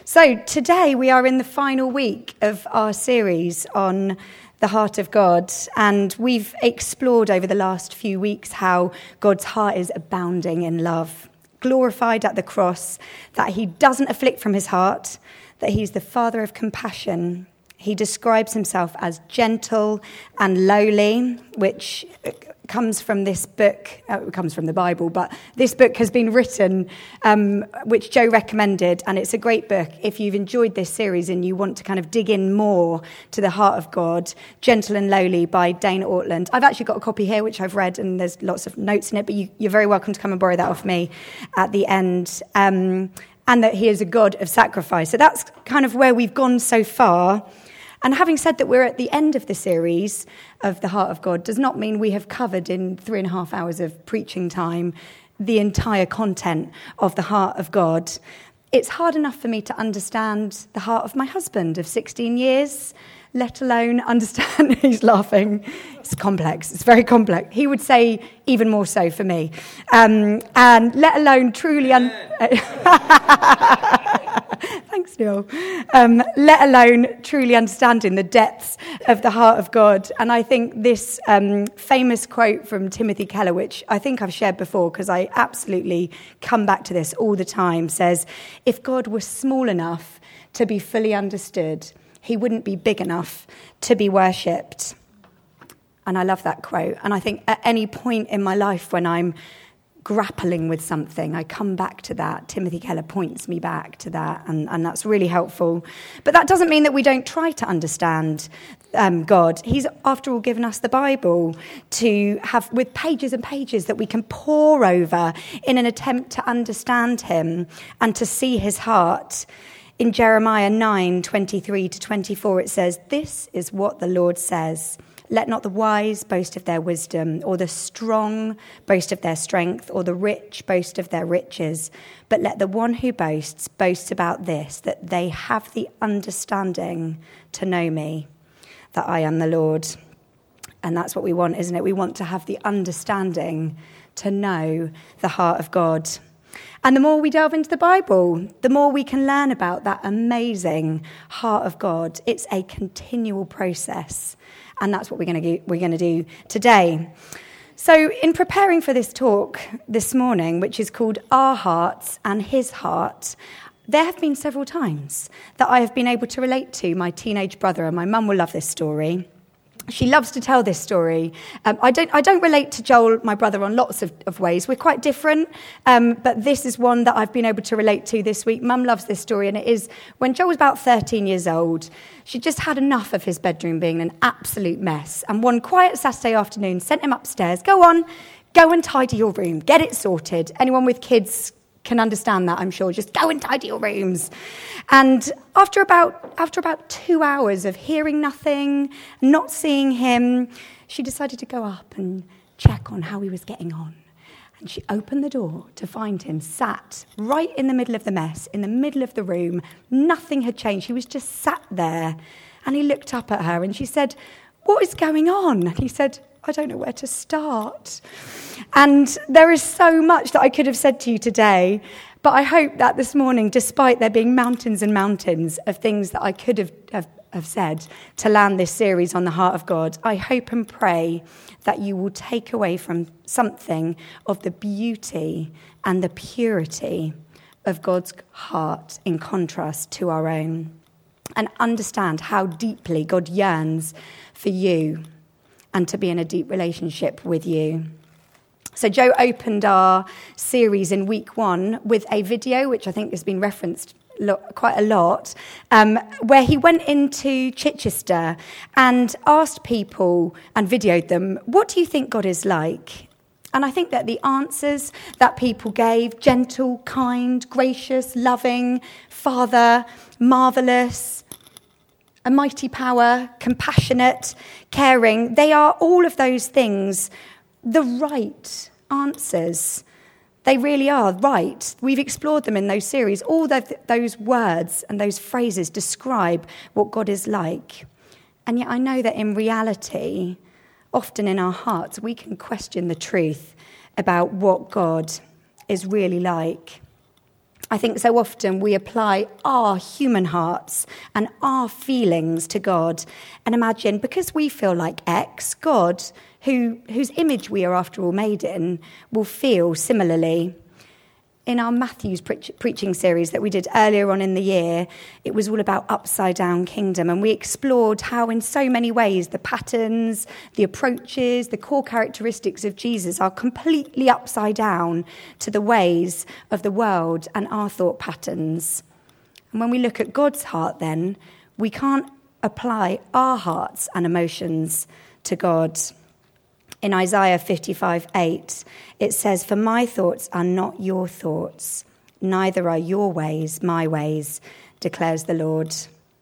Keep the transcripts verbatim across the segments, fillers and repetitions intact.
So today we are in the final week of our series on the heart of God, and we've explored over the last few weeks how God's heart is abounding in love, glorified at the cross, that he doesn't afflict from his heart, that he's the Father of compassion. He describes himself as gentle and lowly, which comes from this book, uh, it comes from the Bible, but this book has been written, um, which Joe recommended, and it's a great book. If you've enjoyed this series and you want to kind of dig in more to the heart of God, Gentle and Lowly by Dane Ortland. I've actually got a copy here, which I've read, and there's lots of notes in it, but you, you're very welcome to come and borrow that off me at the end. Um, and that he is a God of sacrifice. So that's kind of where we've gone so far. And having said that we're at the end of the series of the heart of God does not mean we have covered in three and a half hours of preaching time the entire content of the heart of God. It's hard enough for me to understand the heart of my husband of sixteen years, let alone understand, he's laughing, it's complex, it's very complex. He would say even more so for me. Um, and let alone truly... Un- Thanks, Neil. Um, let alone truly understanding the depths of the heart of God. And I think this um, famous quote from Timothy Keller, which I think I've shared before because I absolutely come back to this all the time, says, if God were small enough to be fully understood, he wouldn't be big enough to be worshipped. And I love that quote. And I think at any point in my life when I'm grappling with something, I come back to that. Timothy Keller points me back to that, and, and that's really helpful. But that doesn't mean that we don't try to understand um, God. He's, after all, given us the Bible to have with pages and pages that we can pore over in an attempt to understand him and to see his heart. In Jeremiah nine, twenty-three to twenty-four, it says, "This is what the Lord says. Let not the wise boast of their wisdom, or the strong boast of their strength, or the rich boast of their riches. But let the one who boasts boast about this, that they have the understanding to know me, that I am the Lord." And that's what we want, isn't it? We want to have the understanding to know the heart of God. And the more we delve into the Bible, the more we can learn about that amazing heart of God. It's a continual process. And that's what we're going to do, we're going to do today. So in preparing for this talk this morning, which is called Our Hearts and His Heart, there have been several times that I have been able to relate to my teenage brother, and my mum will love this story. She loves to tell this story. Um, I don't I don't relate to Joel, my brother, on lots of, of ways. We're quite different, um, but this is one that I've been able to relate to this week. Mum loves this story, and it is when Joel was about thirteen years old, she just had enough of his bedroom being an absolute mess. And one quiet Saturday afternoon sent him upstairs, go on, go and tidy your room, get it sorted. Anyone with kids can understand that, I'm sure. Just go and tidy your rooms. And after about after about two hours of hearing nothing, not seeing him, she decided to go up and check on how he was getting on. And she opened the door to find him sat right in the middle of the mess, in the middle of the room. Nothing had changed. He was just sat there. And he looked up at her and she said, "What is going on?" And he said, "I don't know where to start." And there is so much that I could have said to you today, but I hope that this morning, despite there being mountains and mountains of things that I could have, have, have said to land this series on the heart of God, I hope and pray that you will take away from something of the beauty and the purity of God's heart in contrast to our own, and understand how deeply God yearns for you and to be in a deep relationship with you. So Joe opened our series in week one with a video, which I think has been referenced lo- quite a lot, um, where he went into Chichester and asked people and videoed them, what do you think God is like? And I think that the answers that people gave, gentle, kind, gracious, loving, Father, marvellous, a mighty power, compassionate, caring, they are all of those things the right answers. They really are right. We've explored them in those series. All the, those words and those phrases describe what God is like. And yet I know that in reality, often in our hearts, we can question the truth about what God is really like. I think so often we apply our human hearts and our feelings to God and imagine because we feel like X, God, who, whose image we are after all made in, will feel similarly. In our Matthew's preach, preaching series that we did earlier on in the year, it was all about upside down kingdom, and we explored how in so many ways the patterns, the approaches, the core characteristics of Jesus are completely upside down to the ways of the world and our thought patterns. And when we look at God's heart then, we can't apply our hearts and emotions to God. In Isaiah fifty-five eight, it says, "For my thoughts are not your thoughts, neither are your ways my ways, declares the Lord."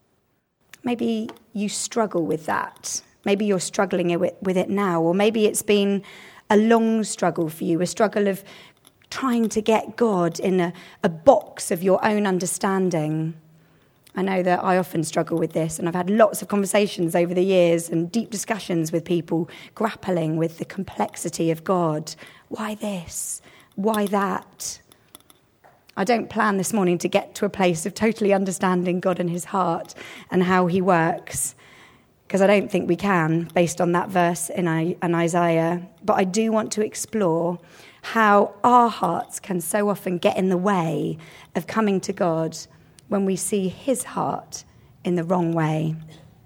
Maybe you struggle with that. Maybe you're struggling with it now, or maybe it's been a long struggle for you, a struggle of trying to get God in a, a box of your own understanding. I know that I often struggle with this, and I've had lots of conversations over the years and deep discussions with people grappling with the complexity of God. Why this? Why that? I don't plan this morning to get to a place of totally understanding God and his heart and how he works, because I don't think we can, based on that verse in Isaiah. But I do want to explore how our hearts can so often get in the way of coming to God when we see his heart in the wrong way.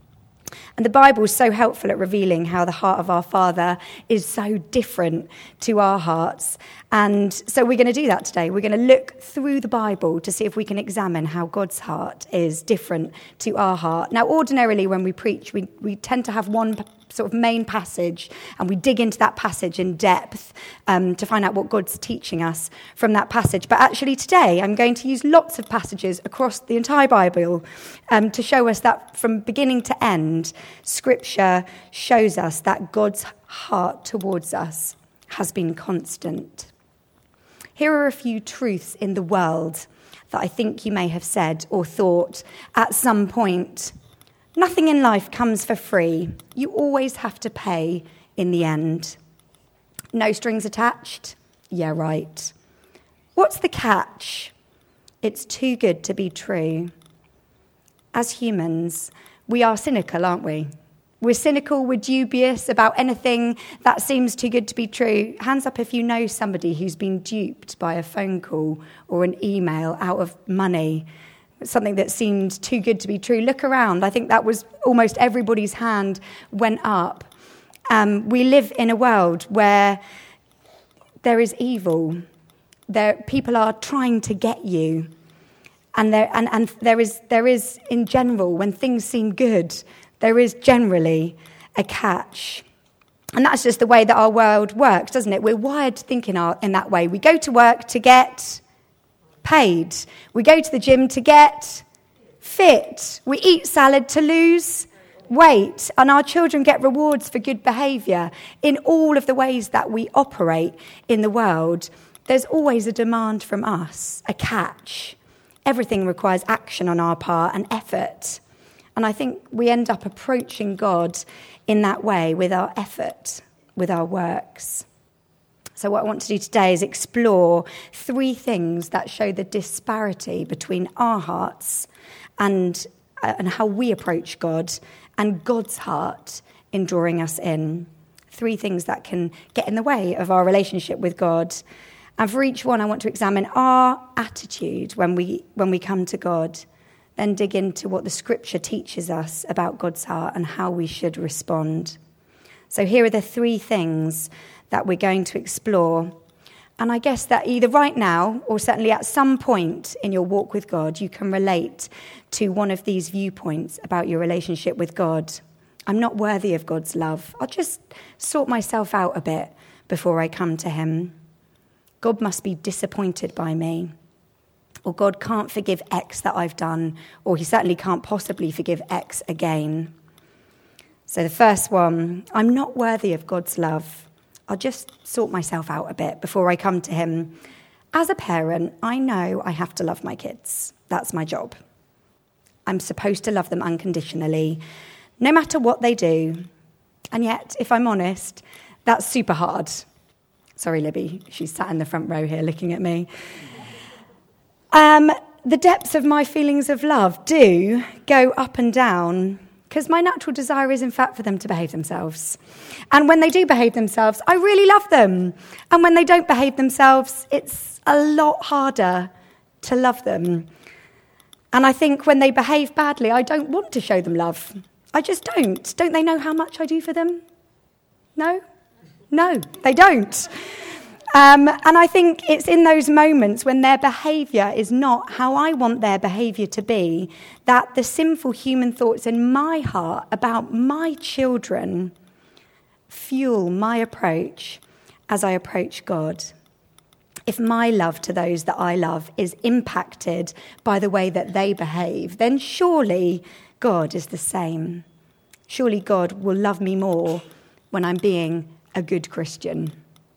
And the Bible is so helpful at revealing how the heart of our Father is so different to our hearts. And so we're going to do that today. We're going to look through the Bible to see if we can examine how God's heart is different to our heart. Now, ordinarily when we preach, we, we tend to have one sort of main passage, and we dig into that passage in depth um, to find out what God's teaching us from that passage. But actually today I'm going to use lots of passages across the entire Bible um, to show us that from beginning to end, Scripture shows us that God's heart towards us has been constant. Here are a few truths in the world that I think you may have said or thought at some point. Nothing in life comes for free. You always have to pay in the end. No strings attached? Yeah, right. What's the catch? It's too good to be true. As humans, we are cynical, aren't we? We're cynical, we're dubious about anything that seems too good to be true. Hands up if you know somebody who's been duped by a phone call or an email out of money. Something that seemed too good to be true. Look around. I think that was almost everybody's hand went up. Um, we live in a world where there is evil. There, people are trying to get you. And there, and, and there is, there is, in general, when things seem good, there is generally a catch. And that's just the way that our world works, doesn't it? We're wired to think in, our, in that way. We go to work to get paid. We go to the gym to get fit. We eat salad to lose weight. And our children get rewards for good behaviour. In all of the ways that we operate in the world, there's always a demand from us, a catch. Everything requires action on our part and effort. And I think we end up approaching God in that way, with our effort, with our works. So what I want to do today is explore three things that show the disparity between our hearts and, uh, and how we approach God and God's heart in drawing us in. Three things that can get in the way of our relationship with God. And for each one, I want to examine our attitude when we when we come to God, then dig into what the Scripture teaches us about God's heart and how we should respond. So here are the three things that we're going to explore. And I guess that either right now or certainly at some point in your walk with God, you can relate to one of these viewpoints about your relationship with God. I'm not worthy of God's love. I'll just sort myself out a bit before I come to him. God must be disappointed by me. Or God can't forgive X that I've done, or he certainly can't possibly forgive X again. So the first one, I'm not worthy of God's love. I'll just sort myself out a bit before I come to him. As a parent, I know I have to love my kids. That's my job. I'm supposed to love them unconditionally, no matter what they do. And yet, if I'm honest, that's super hard. Sorry, Libby, she's sat in the front row here looking at me. Um, the depths of my feelings of love do go up and down because my natural desire is, in fact, for them to behave themselves. And when they do behave themselves, I really love them. And when they don't behave themselves, it's a lot harder to love them. And I think when they behave badly, I don't want to show them love. I just don't. Don't they know how much I do for them? No? No, they don't. Um, and I think it's in those moments when their behaviour is not how I want their behaviour to be, that the sinful human thoughts in my heart about my children fuel my approach as I approach God. If my love to those that I love is impacted by the way that they behave, then surely God is the same. Surely God will love me more when I'm being a good Christian.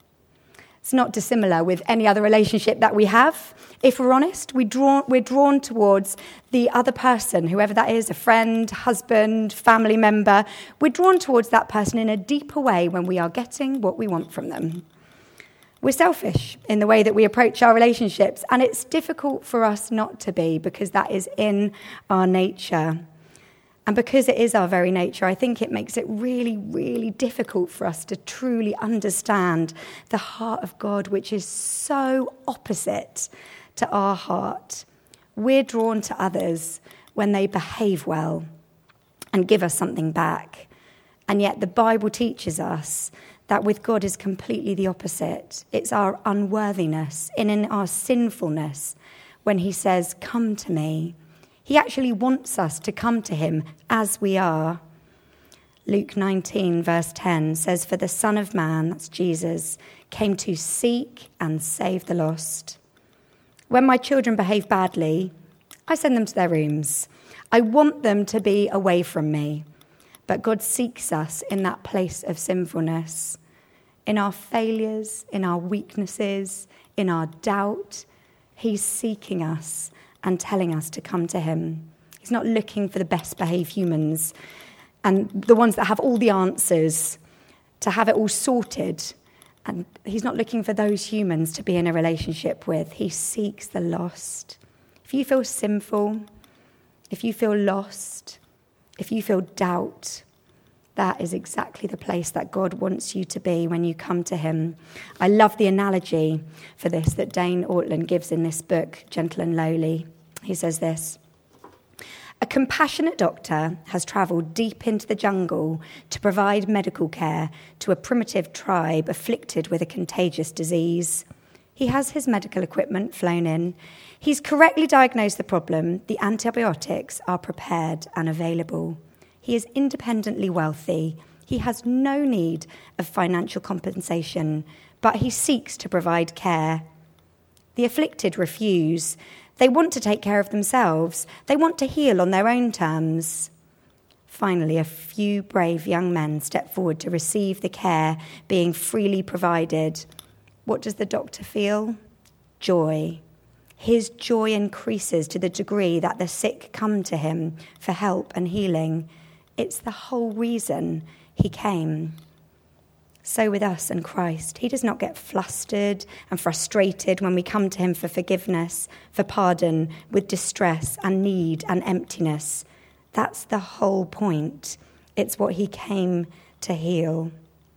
It's not dissimilar with any other relationship that we have. If we're honest, we draw, we're drawn towards the other person, whoever that is, a friend, husband, family member. We're drawn towards that person in a deeper way when we are getting what we want from them. We're selfish in the way that we approach our relationships, and it's difficult for us not to be because that is in our nature. And because it is our very nature, I think it makes it really, really difficult for us to truly understand the heart of God, which is so opposite to our heart. We're drawn to others when they behave well and give us something back. And yet the Bible teaches us that with God is completely the opposite. It's our unworthiness and in our sinfulness when he says, "Come to me." He actually wants us to come to him as we are. Luke nineteen, verse ten says, "For the Son of Man," that's Jesus, "came to seek and save the lost." When my children behave badly, I send them to their rooms. I want them to be away from me. But God seeks us in that place of sinfulness, in our failures, in our weaknesses, in our doubt. He's seeking us and telling us to come to him. He's not looking for the best behaved humans and the ones that have all the answers, to have it all sorted. And he's not looking for those humans to be in a relationship with. He seeks the lost. If you feel sinful, if you feel lost, if you feel doubt, that is exactly the place that God wants you to be when you come to him. I love the analogy for this that Dane Ortland gives in this book, Gentle and Lowly. He says this: "A compassionate doctor has travelled deep into the jungle to provide medical care to a primitive tribe afflicted with a contagious disease. He has his medical equipment flown in. He's correctly diagnosed the problem. The antibiotics are prepared and available. He is independently wealthy. He has no need of financial compensation, but he seeks to provide care. The afflicted refuse. They want to take care of themselves. They want to heal on their own terms. Finally, a few brave young men step forward to receive the care being freely provided. What does the doctor feel? Joy. His joy increases to the degree that the sick come to him for help and healing. It's the whole reason he came. So with us and Christ, he does not get flustered and frustrated when we come to him for forgiveness, for pardon, with distress and need and emptiness. That's the whole point. It's what he came to heal.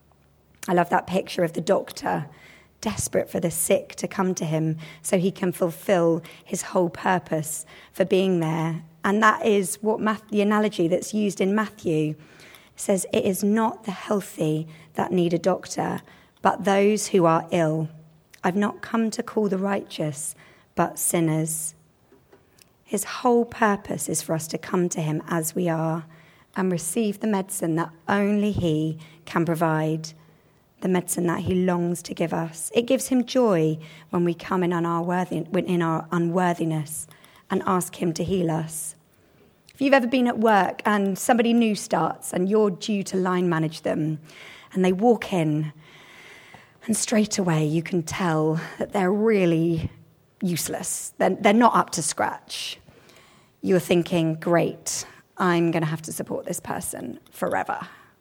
I love that picture of the doctor, desperate for the sick to come to him so he can fulfill his whole purpose for being there. And that is what Matthew, the analogy that's used in Matthew. It says, "It is not the healthy that need a doctor, but those who are ill. I've not come to call the righteous, but sinners." His whole purpose is for us to come to him as we are and receive the medicine that only he can provide, the medicine that he longs to give us. It gives him joy when we come in, on our, worthy, in our unworthiness and ask him to heal us. If you've ever been at work and somebody new starts and you're due to line manage them and they walk in and straight away you can tell that they're really useless. They're, they're not up to scratch. You're thinking, great, I'm going to have to support this person forever.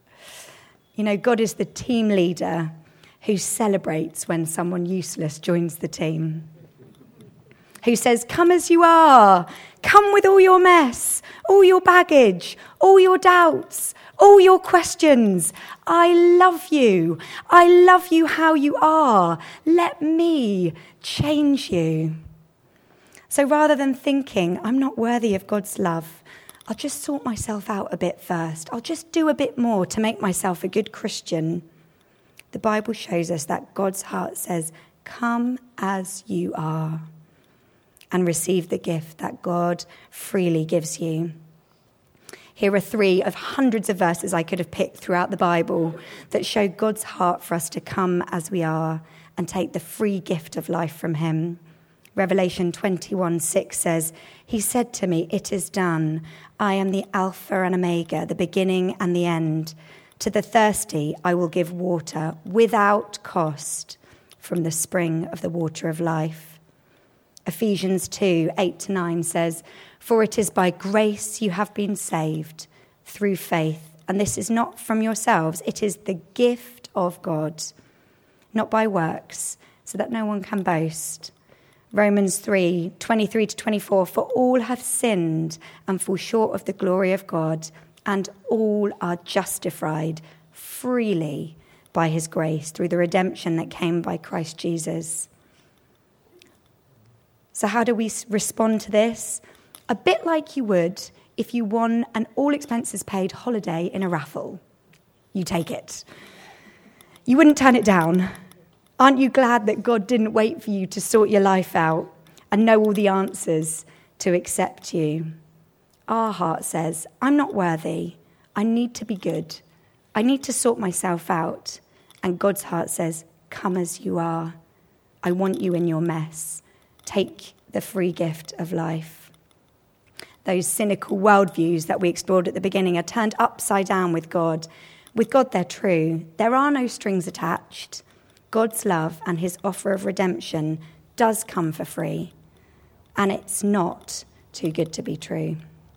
You know, God is the team leader who celebrates when someone useless joins the team. who says, come as you are, come with all your mess, all your baggage, all your doubts, all your questions. I love you. I love you how you are. Let me change you. So rather than thinking, I'm not worthy of God's love, I'll just sort myself out a bit first. I'll just do a bit more to make myself a good Christian. The Bible shows us that God's heart says, come as you are and receive the gift that God freely gives you. Here are three of hundreds of verses I could have picked throughout the Bible that show God's heart for us to come as we are and take the free gift of life from him. Revelation twenty-one six says, he said to me, it is done. I am the Alpha and Omega, the beginning and the end. To the thirsty I will give water without cost from the spring of the water of life. Ephesians two eight to nine says, for it is by grace you have been saved through faith, and this is not from yourselves, it is the gift of God, not by works, so that no one can boast. Romans three twenty-three to twenty-four, for all have sinned and fall short of the glory of God, and all are justified freely by his grace through the redemption that came by Christ Jesus. So how do we respond to this? A bit like you would if you won an all-expenses-paid holiday in a raffle. You take it. You wouldn't turn it down. Aren't you glad that God didn't wait for you to sort your life out and know all the answers to accept you? Our heart says, I'm not worthy. I need to be good. I need to sort myself out. And God's heart says, come as you are. I want you in your mess. Take the free gift of life. Those cynical worldviews that we explored at the beginning are turned upside down with God. With God, they're true. There are no strings attached. God's love and his offer of redemption does come for free. And it's not too good to be true.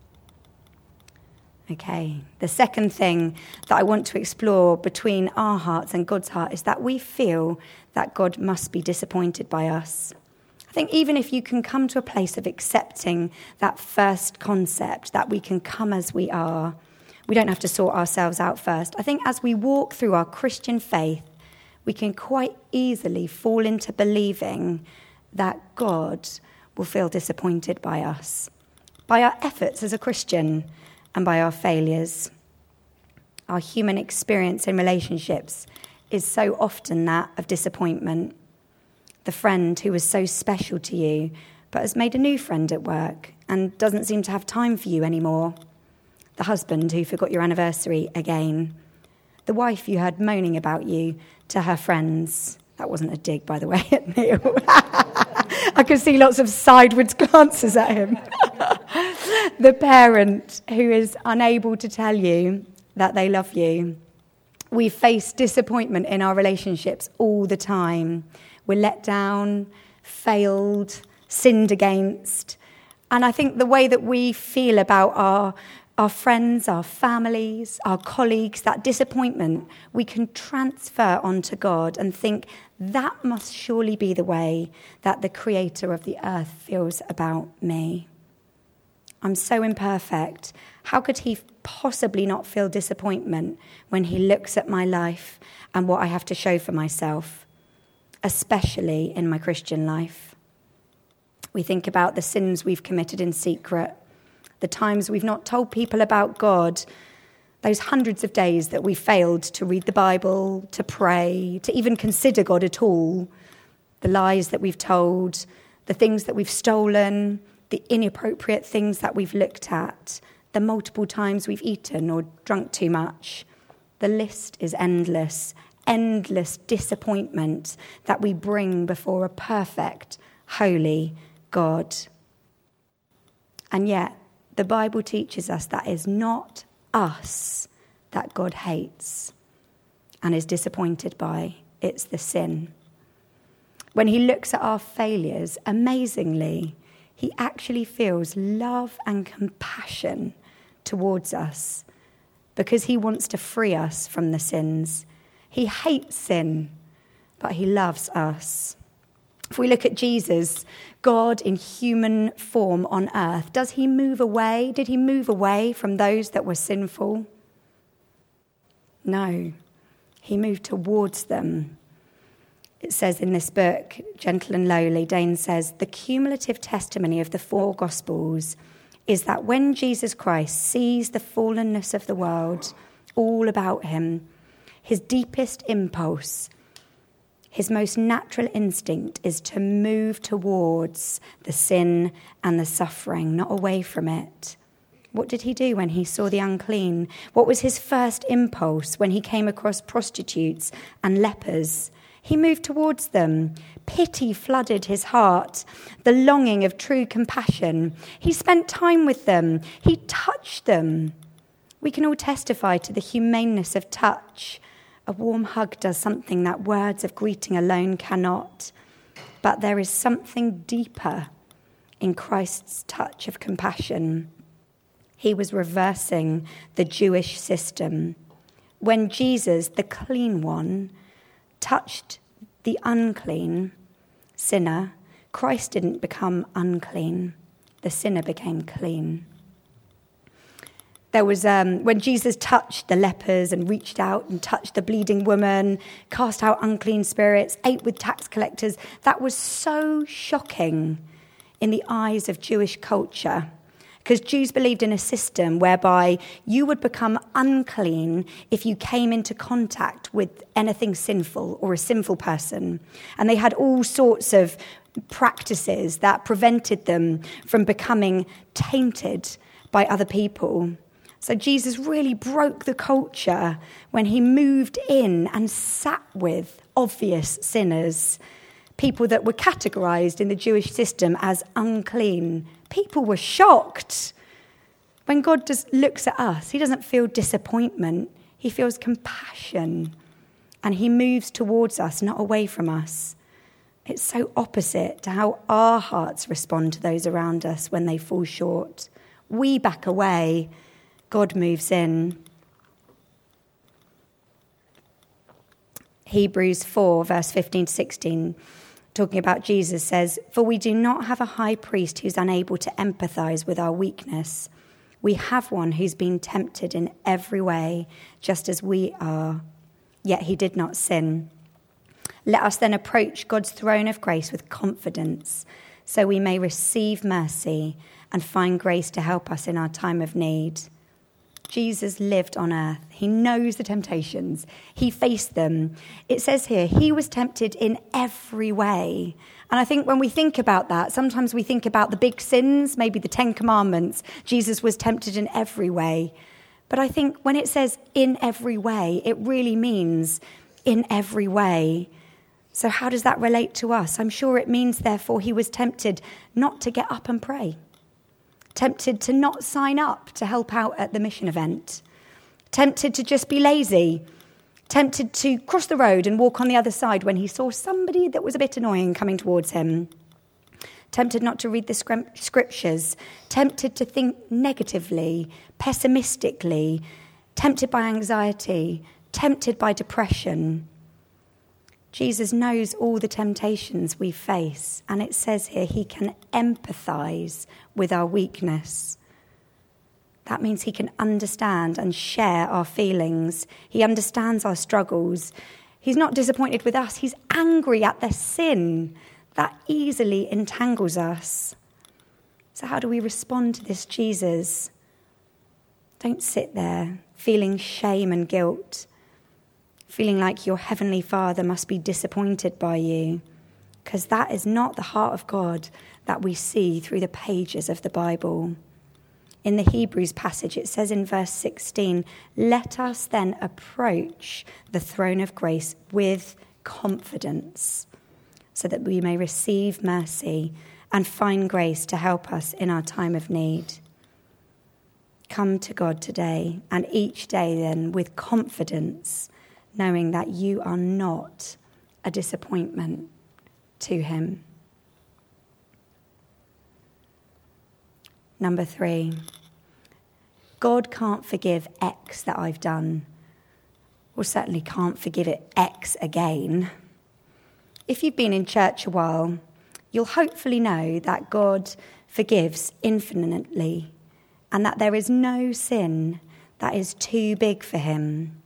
Okay, the second thing that I want to explore between our hearts and God's heart is that we feel that God must be disappointed by us. I think even if you can come to a place of accepting that first concept, that we can come as we are, we don't have to sort ourselves out first. I think as we walk through our Christian faith, we can quite easily fall into believing that God will feel disappointed by us, by our efforts as a Christian, and by our failures. Our human experience in relationships is so often that of disappointment. The friend who was so special to you, but has made a new friend at work and doesn't seem to have time for you anymore. The husband who forgot your anniversary again. The wife you heard moaning about you to her friends. That wasn't a dig, by the way, at Neil. I could see lots of sideways glances at him. The parent who is unable to tell you that they love you. We face disappointment in our relationships all the time. We're let down, failed, sinned against. And I think the way that we feel about our Our friends, our families, our colleagues, that disappointment, we can transfer onto God and think that must surely be the way that the creator of the earth feels about me. I'm so imperfect. How could he possibly not feel disappointment when he looks at my life and what I have to show for myself, especially in my Christian life? We think about the sins we've committed in secret, the times we've not told people about God, those hundreds of days that we failed to read the Bible, to pray, to even consider God at all, the lies that we've told, the things that we've stolen, the inappropriate things that we've looked at, the multiple times we've eaten or drunk too much. The list is endless, endless disappointment that we bring before a perfect, holy God. And yet, the Bible teaches us that is not us that God hates and is disappointed by. It's the sin. When he looks at our failures, amazingly, he actually feels love and compassion towards us because he wants to free us from the sins. He hates sin, but he loves us. If we look at Jesus, God in human form on earth, does he move away? Did he move away from those that were sinful? No, he moved towards them. It says in this book, Gentle and Lowly, Dane says, the cumulative testimony of the four Gospels is that when Jesus Christ sees the fallenness of the world all about him, his deepest impulse, his most natural instinct is to move towards the sin and the suffering, not away from it. What did he do when he saw the unclean? What was his first impulse when he came across prostitutes and lepers? He moved towards them. Pity flooded his heart, the longing of true compassion. He spent time with them. He touched them. We can all testify to the humaneness of touch. A warm hug does something that words of greeting alone cannot. But there is something deeper in Christ's touch of compassion. He was reversing the Jewish system. When Jesus, the clean one, touched the unclean sinner, Christ didn't become unclean. The sinner became clean. There was, um, when Jesus touched the lepers and reached out and touched the bleeding woman, cast out unclean spirits, ate with tax collectors, that was so shocking in the eyes of Jewish culture. Because Jews believed in a system whereby you would become unclean if you came into contact with anything sinful or a sinful person. And they had all sorts of practices that prevented them from becoming tainted by other people. So Jesus really broke the culture when he moved in and sat with obvious sinners, people that were categorized in the Jewish system as unclean. People were shocked. When God just looks at us, he doesn't feel disappointment. He feels compassion. And he moves towards us, not away from us. It's so opposite to how our hearts respond to those around us when they fall short. We back away. God moves in. Hebrews four, verse fifteen to sixteen, talking about Jesus, says, "For we do not have a high priest who's unable to empathize with our weakness. We have one who's been tempted in every way, just as we are, yet he did not sin. Let us then approach God's throne of grace with confidence, so we may receive mercy and find grace to help us in our time of need." Jesus lived on earth. He knows the temptations. He faced them. It says here, he was tempted in every way. And I think when we think about that, sometimes we think about the big sins, maybe the Ten Commandments. Jesus was tempted in every way. But I think when it says in every way, it really means in every way. So how does that relate to us? I'm sure it means, therefore, he was tempted not to get up and pray. Tempted to not sign up to help out at the mission event. Tempted to just be lazy. Tempted to cross the road and walk on the other side when he saw somebody that was a bit annoying coming towards him. Tempted not to read the scriptures. Tempted to think negatively, pessimistically. Tempted by anxiety. Tempted by depression. Jesus knows all the temptations we face, and it says here he can empathize with our weakness. That means he can understand and share our feelings. He understands our struggles. He's not disappointed with us. He's angry at the sin that easily entangles us. So how do we respond to this Jesus? Don't sit there feeling shame and guilt, feeling like your heavenly Father must be disappointed by you, because that is not the heart of God that we see through the pages of the Bible. In the Hebrews passage, it says in verse sixteen, "Let us then approach the throne of grace with confidence, so that we may receive mercy and find grace to help us in our time of need." Come to God today, and each day then with confidence, knowing that you are not a disappointment to him. Number three, God can't forgive X that I've done, or certainly can't forgive it X again. If you've been in church a while, you'll hopefully know that God forgives infinitely and that there is no sin that is too big for him.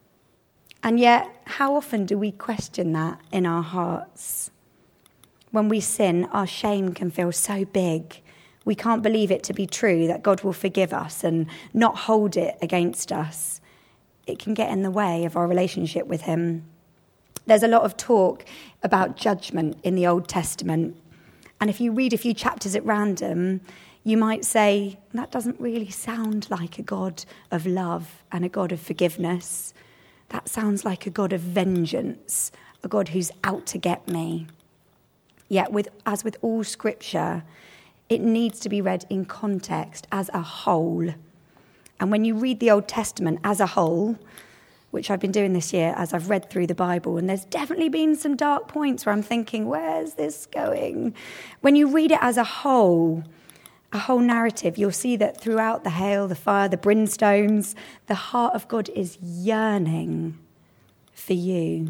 And yet, how often do we question that in our hearts? When we sin, our shame can feel so big. We can't believe it to be true that God will forgive us and not hold it against us. It can get in the way of our relationship with him. There's a lot of talk about judgment in the Old Testament. And if you read a few chapters at random, you might say, that doesn't really sound like a God of love and a God of forgiveness. That sounds like a God of vengeance, a God who's out to get me. Yet, with, as with all Scripture, it needs to be read in context as a whole. And when you read the Old Testament as a whole, which I've been doing this year as I've read through the Bible, and there's definitely been some dark points where I'm thinking, where's this going? When you read it as a whole, a whole narrative, you'll see that throughout the hail, the fire, the brimstones, the heart of God is yearning for you.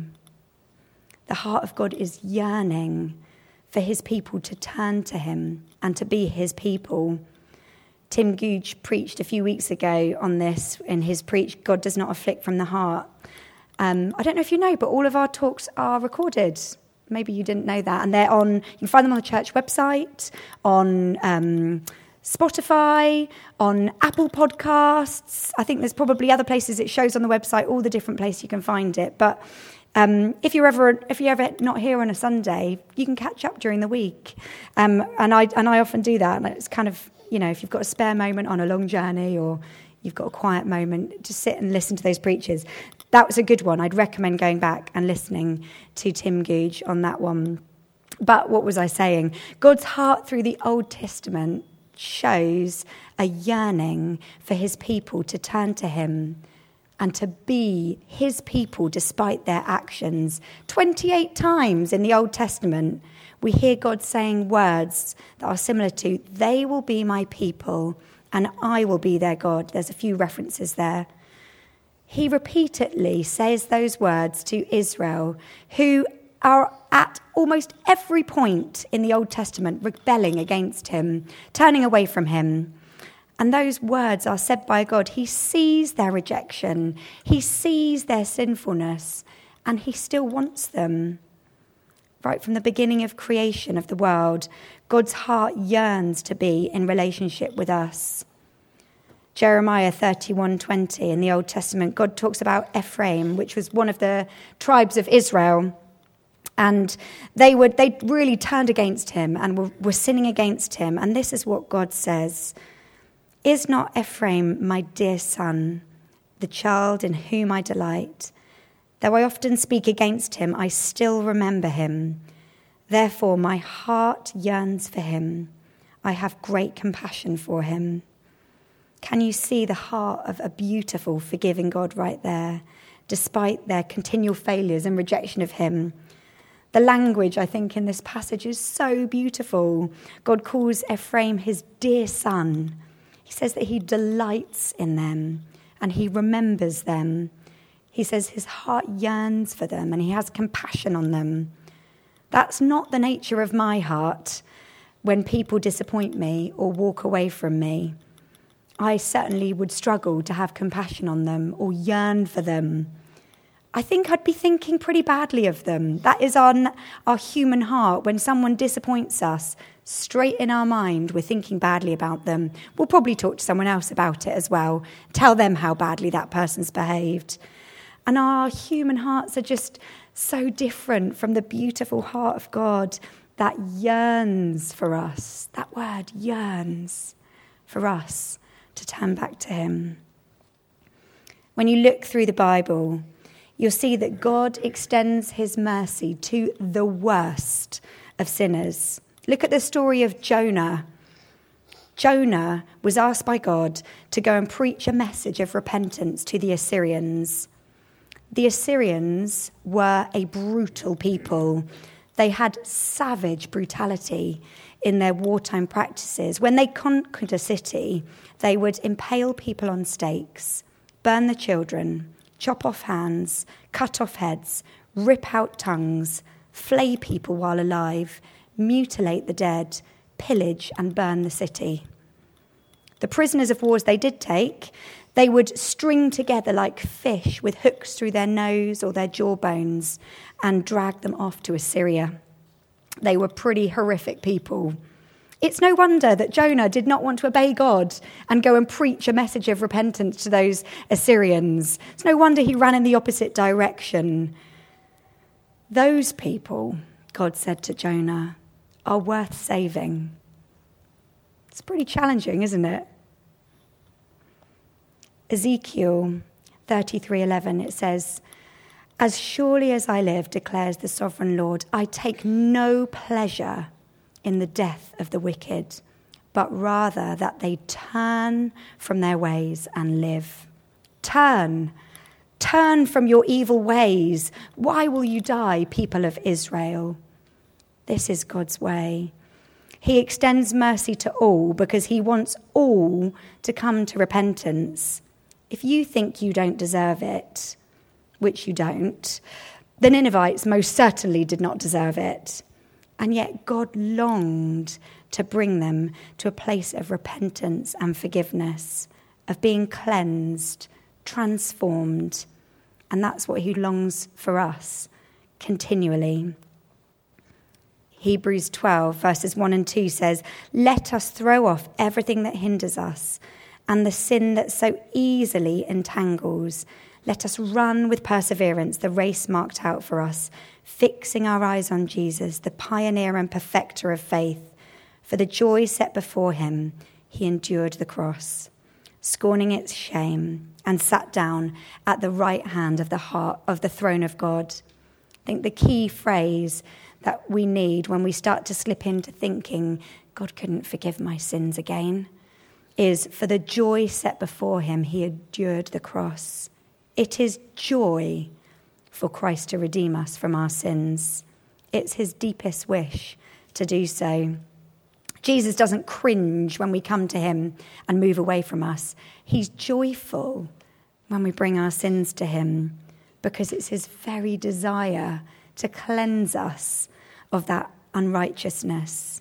The heart of God is yearning for his people to turn to him and to be his people. Tim Googe preached a few weeks ago on this in his preach, God Does Not Afflict from the Heart. Um, I don't know if you know, but all of our talks are recorded. Maybe you didn't know that. And they're on, you can find them on the church website, on um, Spotify, on Apple Podcasts. I think there's probably other places it shows on the website, all the different places you can find it. But um, if you're ever if you're ever not here on a Sunday, you can catch up during the week. Um, and I and I often do that. And it's kind of, you know, if you've got a spare moment on a long journey or you've got a quiet moment, just sit and listen to those preachers. That was a good one. I'd recommend going back and listening to Tim Googe on that one. But what was I saying? God's heart through the Old Testament shows a yearning for his people to turn to him and to be his people despite their actions. twenty-eight times in the Old Testament, we hear God saying words that are similar to, they will be my people and I will be their God. There's a few references there. He repeatedly says those words to Israel, who are at almost every point in the Old Testament rebelling against him, turning away from him. And those words are said by God. He sees their rejection. He sees their sinfulness, and he still wants them. Right from the beginning of creation of the world, God's heart yearns to be in relationship with us. Jeremiah thirty-one twenty in the Old Testament, God talks about Ephraim, which was one of the tribes of Israel. And they would they really turned against him and were, were sinning against him. And this is what God says. Is not Ephraim my dear son, the child in whom I delight? Though I often speak against him, I still remember him. Therefore my heart yearns for him. I have great compassion for him. Can you see the heart of a beautiful, forgiving God right there, despite their continual failures and rejection of him? The language, I think, in this passage is so beautiful. God calls Ephraim his dear son. He says that he delights in them and he remembers them. He says his heart yearns for them and he has compassion on them. That's not the nature of my heart when people disappoint me or walk away from me. I certainly would struggle to have compassion on them or yearn for them. I think I'd be thinking pretty badly of them. That is our, our human heart. When someone disappoints us, straight in our mind, we're thinking badly about them. We'll probably talk to someone else about it as well, tell them how badly that person's behaved. And our human hearts are just so different from the beautiful heart of God that yearns for us. That word, yearns for us to turn back to him. When you look through the Bible, you'll see that God extends his mercy to the worst of sinners. Look at the story of Jonah. Jonah was asked by God to go and preach a message of repentance to the Assyrians. The Assyrians were a brutal people. They had savage brutality in their wartime practices. When they conquered a city, they would impale people on stakes, burn the children, chop off hands, cut off heads, rip out tongues, flay people while alive, mutilate the dead, pillage and burn the city. The prisoners of wars they did take, they would string together like fish with hooks through their nose or their jawbones and drag them off to Assyria. They were pretty horrific people. It's no wonder that Jonah did not want to obey God and go and preach a message of repentance to those Assyrians. It's no wonder he ran in the opposite direction. Those people, God said to Jonah, are worth saving. It's pretty challenging, isn't it? Ezekiel thirty-three eleven, it says, "As surely as I live, declares the sovereign Lord, I take no pleasure in the death of the wicked, but rather that they turn from their ways and live." Turn. Turn from your evil ways. Why will you die, people of Israel? This is God's way. He extends mercy to all because he wants all to come to repentance. If you think you don't deserve it, which you don't, the Ninevites most certainly did not deserve it. And yet God longed to bring them to a place of repentance and forgiveness, of being cleansed, transformed. And that's what he longs for us continually. Hebrews twelve, verses one and two says, "Let us throw off everything that hinders us and the sin that so easily entangles. Let us run with perseverance the race marked out for us, fixing our eyes on Jesus, the pioneer and perfecter of faith. For the joy set before him, he endured the cross, scorning its shame, and sat down at the right hand of the heart of the throne of God." I think the key phrase that we need when we start to slip into thinking, God couldn't forgive my sins again, is for the joy set before him, he endured the cross. It is joy for Christ to redeem us from our sins. It's his deepest wish to do so. Jesus doesn't cringe when we come to him and move away from us. He's joyful when we bring our sins to him because it's his very desire to cleanse us of that unrighteousness.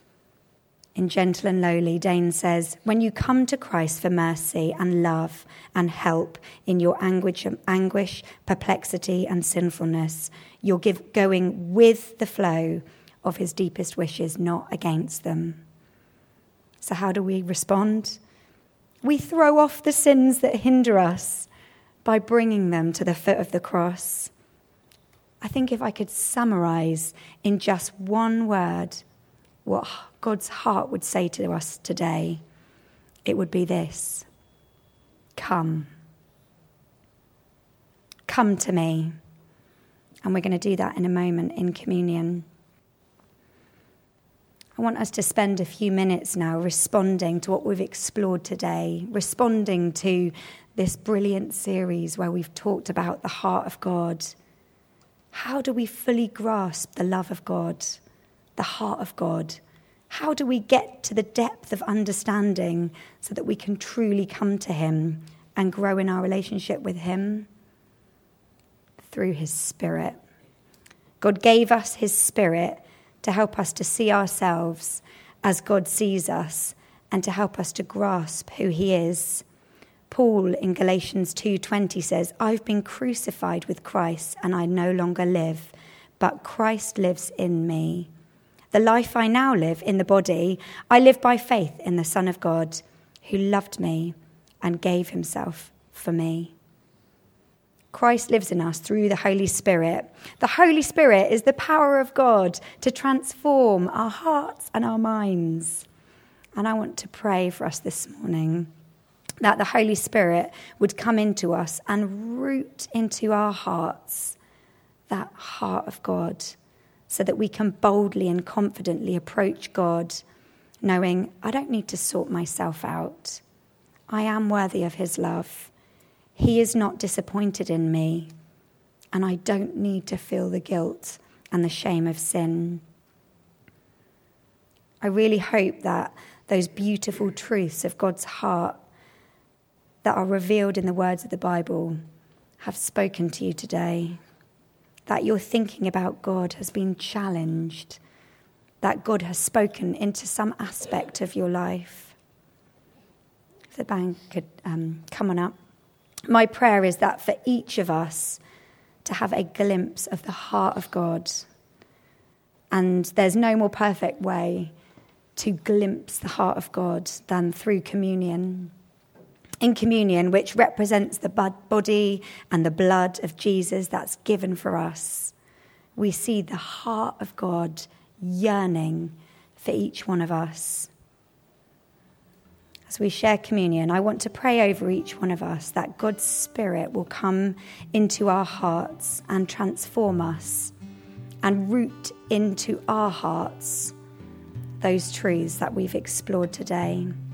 In Gentle and Lowly, Dane says, "When you come to Christ for mercy and love and help in your anguish, anguish, perplexity and sinfulness, you're give, going with the flow of his deepest wishes, not against them." So how do we respond? We throw off the sins that hinder us by bringing them to the foot of the cross. I think if I could summarize in just one word what God's heart would say to us today, it would be this: come. Come to me. And we're going to do that in a moment in communion. I want us to spend a few minutes now responding to what we've explored today, responding to this brilliant series where we've talked about the heart of God. How do we fully grasp the love of God, the heart of God? How do we get to the depth of understanding so that we can truly come to him and grow in our relationship with him? Through his Spirit. God gave us his Spirit to help us to see ourselves as God sees us and to help us to grasp who he is. Paul in Galatians two twenty says, "I've been crucified with Christ and I no longer live, but Christ lives in me. The life I now live in the body, I live by faith in the Son of God, who loved me and gave himself for me." Christ lives in us through the Holy Spirit. The Holy Spirit is the power of God to transform our hearts and our minds. And I want to pray for us this morning that the Holy Spirit would come into us and root into our hearts that heart of God, so that we can boldly and confidently approach God, knowing I don't need to sort myself out. I am worthy of his love. He is not disappointed in me, and I don't need to feel the guilt and the shame of sin. I really hope that those beautiful truths of God's heart that are revealed in the words of the Bible have spoken to you today. that your thinking about God has been challenged, that God has spoken into some aspect of your life. If the band could um, come on up. My prayer is that for each of us to have a glimpse of the heart of God. And there's no more perfect way to glimpse the heart of God than through communion. In communion, which represents the body and the blood of Jesus that's given for us, we see the heart of God yearning for each one of us. As we share communion, I want to pray over each one of us that God's Spirit will come into our hearts and transform us and root into our hearts those truths that we've explored today.